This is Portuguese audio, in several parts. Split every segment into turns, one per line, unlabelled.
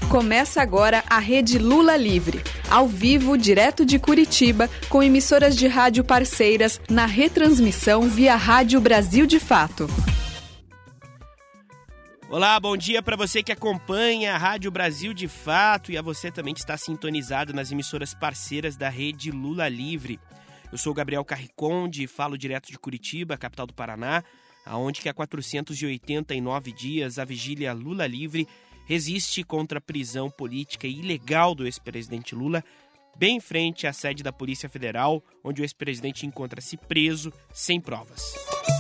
Começa agora a Rede Lula Livre, ao vivo, direto de Curitiba, com emissoras de rádio parceiras na retransmissão via Rádio Brasil de Fato.
Olá, bom dia para você que acompanha a Rádio Brasil de Fato e a você também que está sintonizado nas emissoras parceiras da Rede Lula Livre. Eu sou o Gabriel Carriconde e falo direto de Curitiba, capital do Paraná, aonde que há 489 dias a vigília Lula Livre resiste contra a prisão política e ilegal do ex-presidente Lula, bem em frente à sede da Polícia Federal, onde o ex-presidente encontra-se preso sem provas.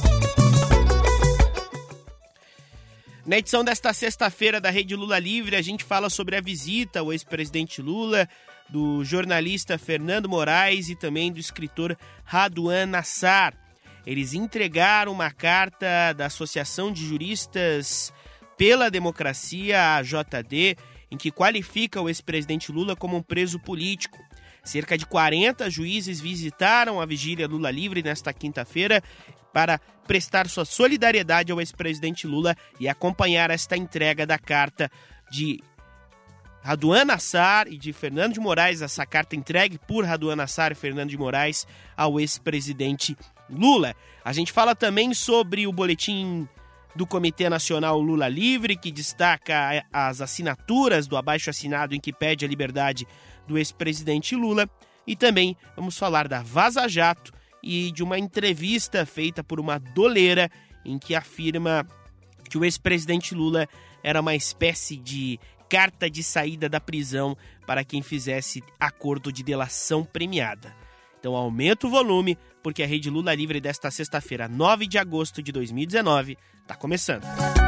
Na edição desta sexta-feira da Rede Lula Livre, a gente fala sobre a visita ao ex-presidente Lula, do jornalista Fernando Moraes e também do escritor Raduan Nassar. Eles entregaram uma carta da Associação de Juristas pela Democracia, a AJD, em que qualifica o ex-presidente Lula como um preso político. Cerca de 40 juízes visitaram a vigília Lula Livre nesta quinta-feira para prestar sua solidariedade ao ex-presidente Lula e acompanhar esta entrega da carta de Raduan Nassar e de Fernando de Moraes, essa carta entregue por Raduan Nassar e Fernando de Moraes ao ex-presidente Lula. A gente fala também sobre o boletim do Comitê Nacional Lula Livre, que destaca as assinaturas do abaixo-assinado em que pede a liberdade do ex-presidente Lula. E também vamos falar da Vaza Jato e de uma entrevista feita por uma doleira em que afirma que o ex-presidente Lula era uma espécie de carta de saída da prisão para quem fizesse acordo de delação premiada. Então aumenta o volume, porque a Rede Lula Livre desta sexta-feira, 9 de agosto de 2019, está começando.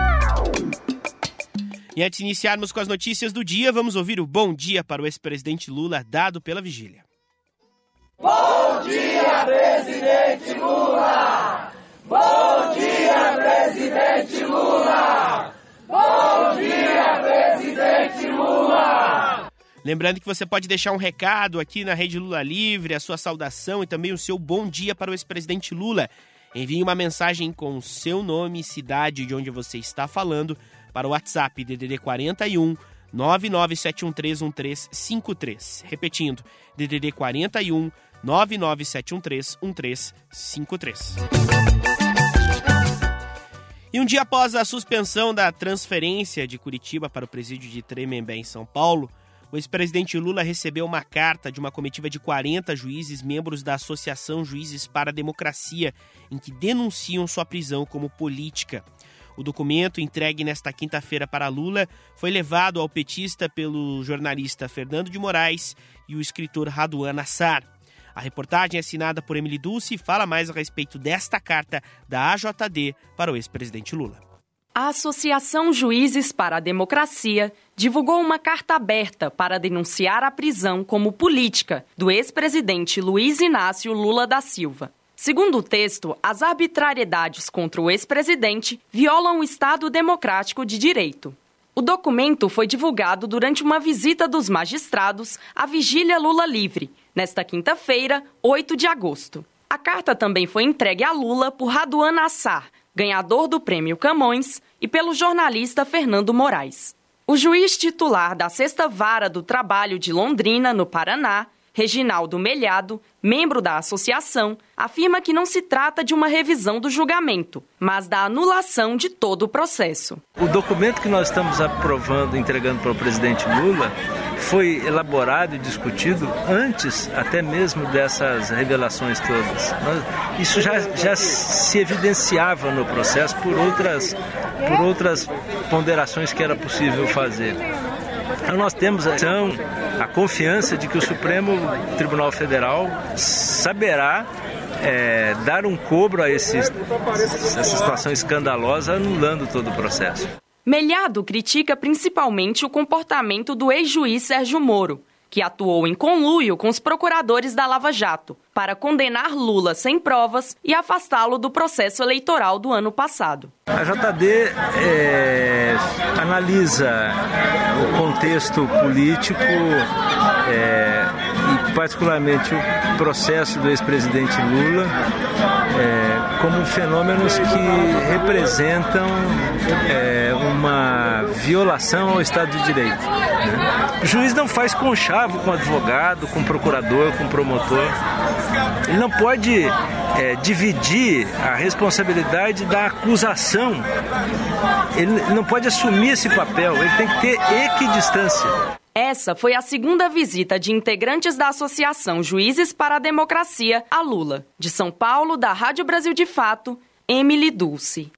E antes de iniciarmos com as notícias do dia, vamos ouvir o bom dia para o ex-presidente Lula dado pela vigília.
Bom dia, presidente Lula! Bom dia, presidente Lula! Bom dia, presidente Lula!
Lembrando que você pode deixar um recado aqui na Rede Lula Livre, a sua saudação e também o seu bom dia para o ex-presidente Lula. Envie uma mensagem com o seu nome e cidade de onde você está falando para o WhatsApp DDD 41 997131353. Repetindo, DDD 41 997131353. E um dia após a suspensão da transferência de Curitiba para o presídio de Tremembé, em São Paulo, o ex-presidente Lula recebeu uma carta de uma comitiva de 40 juízes, membros da Associação Juízes para a Democracia, em que denunciam sua prisão como política. O documento, entregue nesta quinta-feira para Lula, foi levado ao petista pelo jornalista Fernando de Moraes e o escritor Raduan Nassar. A reportagem é assinada por Emily Dulce e fala mais a respeito desta carta da AJD para o ex-presidente Lula.
A Associação Juízes para a Democracia divulgou uma carta aberta para denunciar a prisão como política do ex-presidente Luiz Inácio Lula da Silva. Segundo o texto, as arbitrariedades contra o ex-presidente violam o Estado democrático de direito. O documento foi divulgado durante uma visita dos magistrados à vigília Lula Livre, nesta quinta-feira, 8 de agosto. A carta também foi entregue a Lula por Raduan Nassar, ganhador do Prêmio Camões, e pelo jornalista Fernando Moraes. O juiz titular da 6ª Vara do Trabalho de Londrina, no Paraná, Reginaldo Melhado, membro da associação, afirma que não se trata de uma revisão do julgamento, mas da anulação de todo o processo.
O documento que nós estamos aprovando, entregando para o presidente Lula, foi elaborado e discutido antes até mesmo dessas revelações todas. Isso já se evidenciava no processo por outras ponderações que era possível fazer. Então nós temos a confiança de que o Supremo Tribunal Federal saberá dar um cobro a essa situação escandalosa, anulando todo o processo.
Melhado critica principalmente o comportamento do ex-juiz Sérgio Moro, que atuou em conluio com os procuradores da Lava Jato para condenar Lula sem provas e afastá-lo do processo eleitoral do ano passado.
A JD analisa o contexto político e particularmente o processo do ex-presidente Lula como fenômenos que representam uma violação ao Estado de Direito. Né? O juiz não faz conchavo com advogado, com procurador, com promotor. Ele não pode dividir a responsabilidade da acusação. Ele não pode assumir esse papel, ele tem que ter equidistância.
Essa foi a segunda visita de integrantes da Associação Juízes para a Democracia a Lula. De São Paulo, da Rádio Brasil de Fato, Emily Dulce.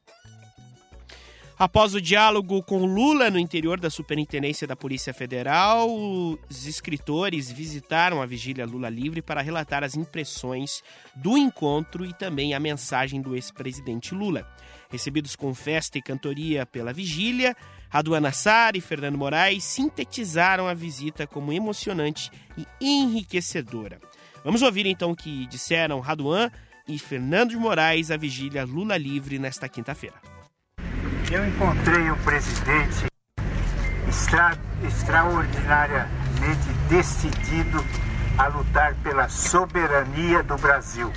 Após o diálogo com Lula no interior da Superintendência da Polícia Federal, os escritores visitaram a vigília Lula Livre para relatar as impressões do encontro e também a mensagem do ex-presidente Lula. Recebidos com festa e cantoria pela vigília, Raduan Nassar e Fernando Moraes sintetizaram a visita como emocionante e enriquecedora. Vamos ouvir então o que disseram Raduan e Fernando de Moraes à vigília Lula Livre nesta quinta-feira.
Eu encontrei um presidente extraordinariamente decidido a lutar pela soberania do Brasil.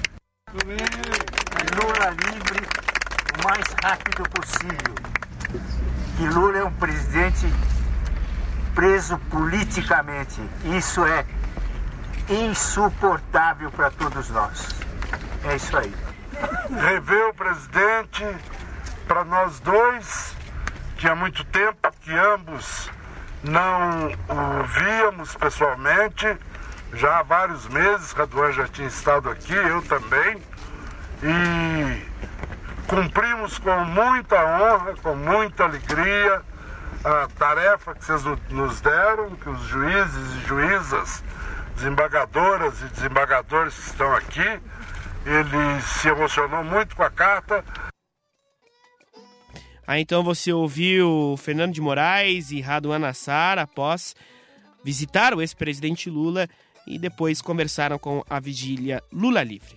Lula livre o mais rápido possível. Que Lula é um presidente preso politicamente. Isso é insuportável para todos nós. É isso aí.
Rever o presidente, para nós dois, que há muito tempo que ambos não o víamos pessoalmente, já há vários meses, Raduan já tinha estado aqui, eu também, e cumprimos com muita honra, com muita alegria a tarefa que vocês nos deram, que os juízes e juízas, desembargadoras e desembargadores que estão aqui, ele se emocionou muito com a carta.
Então você ouviu Fernando de Moraes e Raduan Nassar após visitar o ex-presidente Lula e depois conversaram com a vigília Lula Livre.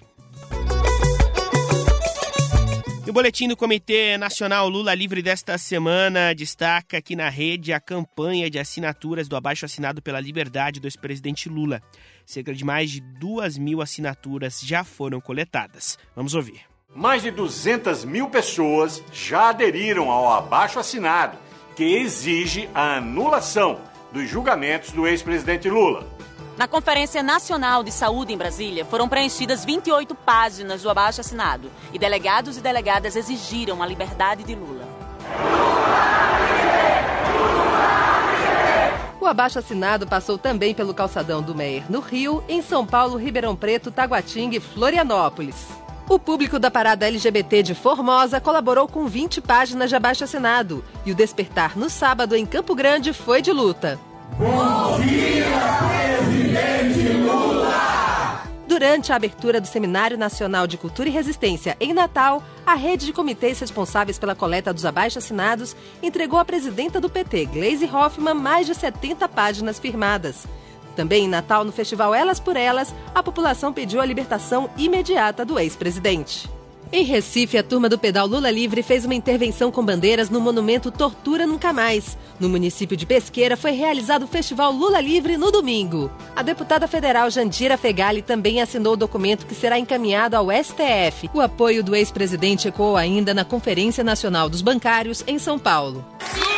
E o boletim do Comitê Nacional Lula Livre desta semana destaca aqui na rede a campanha de assinaturas do abaixo-assinado pela liberdade do ex-presidente Lula. Cerca de mais de 2.000 assinaturas já foram coletadas. Vamos ouvir.
Mais de 200 mil pessoas já aderiram ao abaixo-assinado, que exige a anulação dos julgamentos do ex-presidente Lula.
Na Conferência Nacional de Saúde em Brasília, foram preenchidas 28 páginas do abaixo-assinado e delegados e delegadas exigiram a liberdade de Lula.
O abaixo-assinado passou também pelo calçadão do Meier, no Rio, em São Paulo, Ribeirão Preto, Taguatinga e Florianópolis. O público da parada LGBT de Formosa colaborou com 20 páginas de abaixo-assinado e o despertar no sábado em Campo Grande foi de luta.
Bom dia, presidente Lula!
Durante a abertura do Seminário Nacional de Cultura e Resistência em Natal, a rede de comitês responsáveis pela coleta dos abaixo-assinados entregou à presidenta do PT, Gleisi Hoffmann, mais de 70 páginas firmadas. Também em Natal, no festival Elas por Elas, a população pediu a libertação imediata do ex-presidente. Em Recife, a turma do Pedal Lula Livre fez uma intervenção com bandeiras no monumento Tortura Nunca Mais. No município de Pesqueira foi realizado o festival Lula Livre no domingo. A deputada federal Jandira Fegali também assinou o documento que será encaminhado ao STF. O apoio do ex-presidente ecoou ainda na Conferência Nacional dos Bancários, em São Paulo.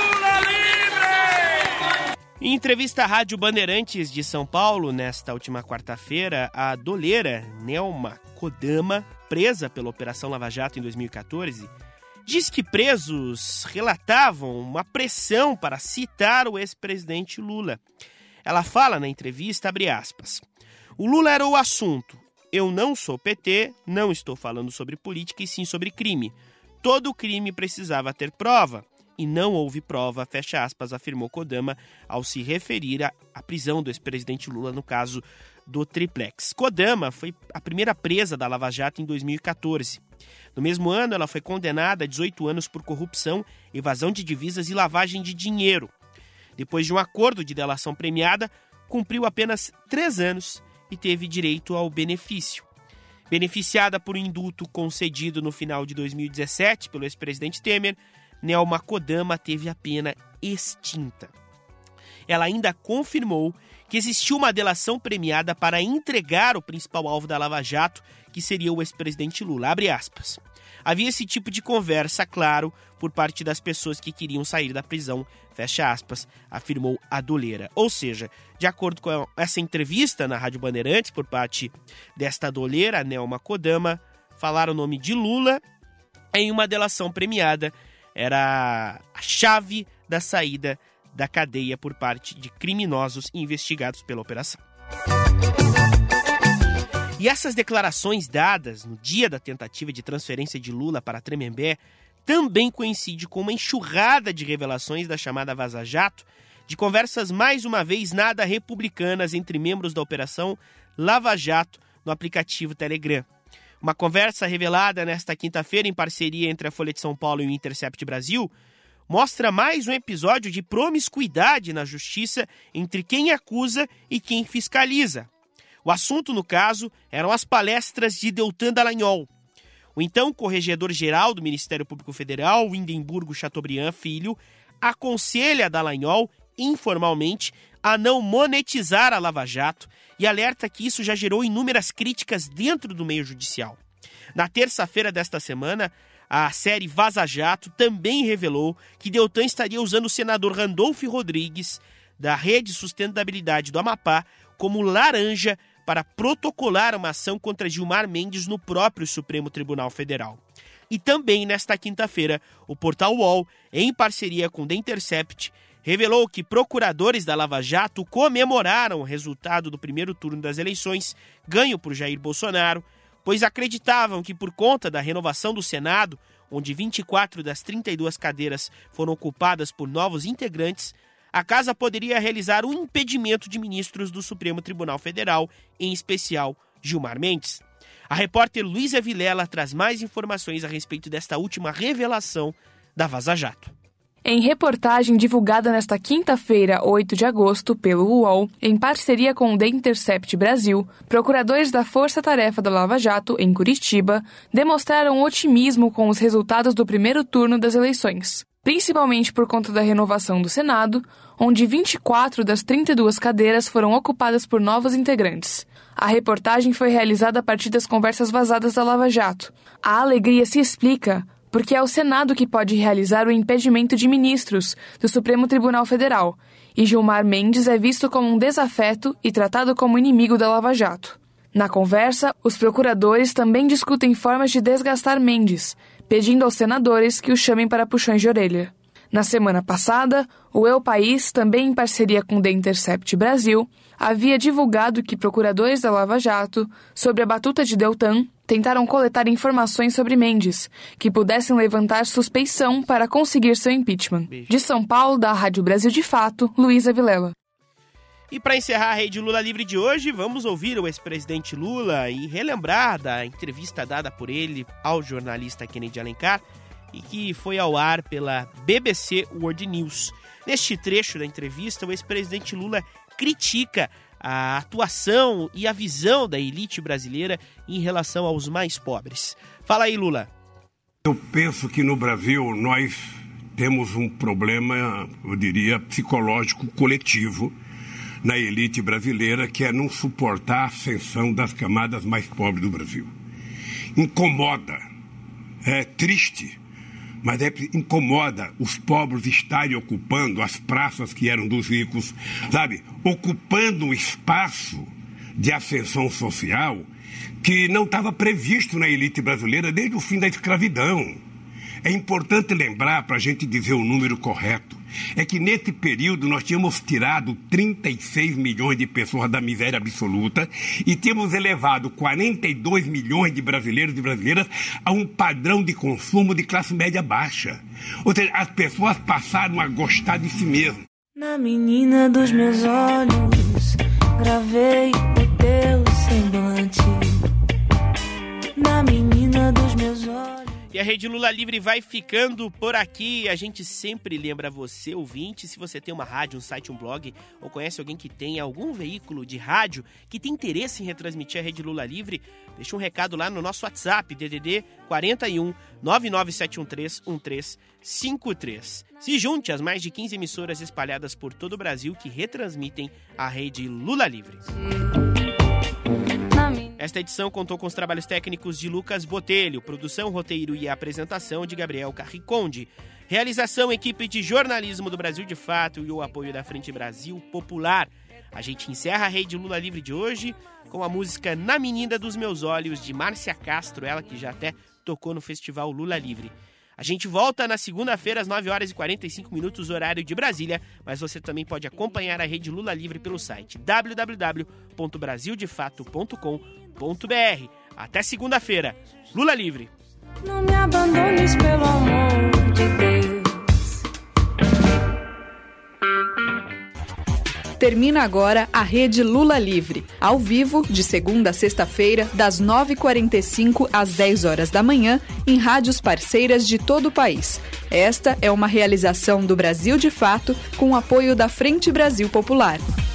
Em entrevista à Rádio Bandeirantes de São Paulo, nesta última quarta-feira, a doleira Nelma Kodama, presa pela Operação Lava Jato em 2014, diz que presos relatavam uma pressão para citar o ex-presidente Lula. Ela fala na entrevista, abre aspas, "O Lula era o assunto. Eu não sou PT, não estou falando sobre política e sim sobre crime. Todo crime precisava ter prova. E não houve prova", fecha aspas, afirmou Kodama ao se referir à prisão do ex-presidente Lula no caso do Triplex. Kodama foi a primeira presa da Lava Jato em 2014. No mesmo ano, ela foi condenada a 18 anos por corrupção, evasão de divisas e lavagem de dinheiro. Depois de um acordo de delação premiada, cumpriu apenas 3 anos e teve direito ao benefício. Beneficiada por um indulto concedido no final de 2017 pelo ex-presidente Temer, Nelma Kodama teve a pena extinta. Ela ainda confirmou que existiu uma delação premiada para entregar o principal alvo da Lava Jato, que seria o ex-presidente Lula. Abre aspas. havia esse tipo de conversa, claro, por parte das pessoas que queriam sair da prisão, fecha aspas, afirmou a doleira. Ou seja, de acordo com essa entrevista na Rádio Bandeirantes por parte desta doleira, Nelma Kodama, falar o nome de Lula em uma delação premiada era a chave da saída da cadeia por parte de criminosos investigados pela operação. E essas declarações dadas no dia da tentativa de transferência de Lula para Tremembé também coincide com uma enxurrada de revelações da chamada Vaza Jato, de conversas mais uma vez nada republicanas entre membros da Operação Lava Jato no aplicativo Telegram. Uma conversa revelada nesta quinta-feira em parceria entre a Folha de São Paulo e o Intercept Brasil mostra mais um episódio de promiscuidade na justiça entre quem acusa e quem fiscaliza. O assunto, no caso, eram as palestras de Deltan Dallagnol. O então corregedor-geral do Ministério Público Federal, Windemburgo Chateaubriand Filho, aconselha Dallagnol, informalmente, a não monetizar a Lava Jato e alerta que isso já gerou inúmeras críticas dentro do meio judicial. Na terça-feira desta semana, a série Vaza Jato também revelou que Deltan estaria usando o senador Randolfo Rodrigues, da Rede Sustentabilidade do Amapá, como laranja para protocolar uma ação contra Gilmar Mendes no próprio Supremo Tribunal Federal. E também nesta quinta-feira, o portal UOL, em parceria com The Intercept, revelou que procuradores da Lava Jato comemoraram o resultado do primeiro turno das eleições, ganho por Jair Bolsonaro, pois acreditavam que por conta da renovação do Senado, onde 24 das 32 cadeiras foram ocupadas por novos integrantes, a casa poderia realizar um impedimento de ministros do Supremo Tribunal Federal, em especial Gilmar Mendes. A repórter Luísa Vilela traz mais informações a respeito desta última revelação da Vaza Jato.
Em reportagem divulgada nesta quinta-feira, 8 de agosto, pelo UOL, em parceria com o The Intercept Brasil, procuradores da Força Tarefa da Lava Jato, em Curitiba, demonstraram otimismo com os resultados do primeiro turno das eleições, principalmente por conta da renovação do Senado, onde 24 das 32 cadeiras foram ocupadas por novos integrantes. A reportagem foi realizada a partir das conversas vazadas da Lava Jato. A alegria se explica porque é o Senado que pode realizar o impedimento de ministros do Supremo Tribunal Federal, e Gilmar Mendes é visto como um desafeto e tratado como inimigo da Lava Jato. Na conversa, os procuradores também discutem formas de desgastar Mendes, pedindo aos senadores que o chamem para puxões de orelha. Na semana passada, o El País, também em parceria com The Intercept Brasil, havia divulgado que procuradores da Lava Jato, sob a batuta de Deltan, tentaram coletar informações sobre Mendes, que pudessem levantar suspeição para conseguir seu impeachment. De São Paulo, da Rádio Brasil de Fato, Luísa Vilela.
E para encerrar a Rede Lula Livre de hoje, vamos ouvir o ex-presidente Lula e relembrar da entrevista dada por ele ao jornalista Kennedy Alencar e que foi ao ar pela BBC World News. Neste trecho da entrevista, o ex-presidente Lula critica a atuação e a visão da elite brasileira em relação aos mais pobres. Fala aí, Lula.
Eu penso que no Brasil nós temos um problema, eu diria, psicológico coletivo na elite brasileira, que é não suportar a ascensão das camadas mais pobres do Brasil. Incomoda, é triste, mas incomoda os pobres estarem ocupando as praças que eram dos ricos, sabe? Ocupando um espaço de ascensão social que não estava previsto na elite brasileira desde o fim da escravidão. É importante lembrar, para a gente dizer o número correto, é que nesse período nós tínhamos tirado 36 milhões de pessoas da miséria absoluta e tínhamos elevado 42 milhões de brasileiros e brasileiras a um padrão de consumo de classe média baixa. Ou seja, as pessoas passaram a gostar de si mesmas.
Na menina dos meus olhos, gravei o teu semblante. Na menina dos meus olhos.
E a Rede Lula Livre vai ficando por aqui. A gente sempre lembra você, ouvinte, se você tem uma rádio, um site, um blog, ou conhece alguém que tem algum veículo de rádio que tem interesse em retransmitir a Rede Lula Livre, deixa um recado lá no nosso WhatsApp, DDD 41 99713 1353. Se junte às mais de 15 emissoras espalhadas por todo o Brasil que retransmitem a Rede Lula Livre. Esta edição contou com os trabalhos técnicos de Lucas Botelho, produção, roteiro e apresentação de Gabriel Carriconde. Realização, equipe de jornalismo do Brasil de Fato e o apoio da Frente Brasil Popular. A gente encerra a Rede Lula Livre de hoje com a música Na Menina dos Meus Olhos, de Márcia Castro, ela que já até tocou no Festival Lula Livre. A gente volta na segunda-feira às 9h45, horário de Brasília, mas você também pode acompanhar a Rede Lula Livre pelo site www.brasildefato.com.br. Até segunda-feira. Lula Livre.
Não me abandones, pelo amor de Deus.
Termina agora a Rede Lula Livre, ao vivo, de segunda a sexta-feira, das 9h45 às 10 horas da manhã, em rádios parceiras de todo o país. Esta é uma realização do Brasil de Fato, com o apoio da Frente Brasil Popular.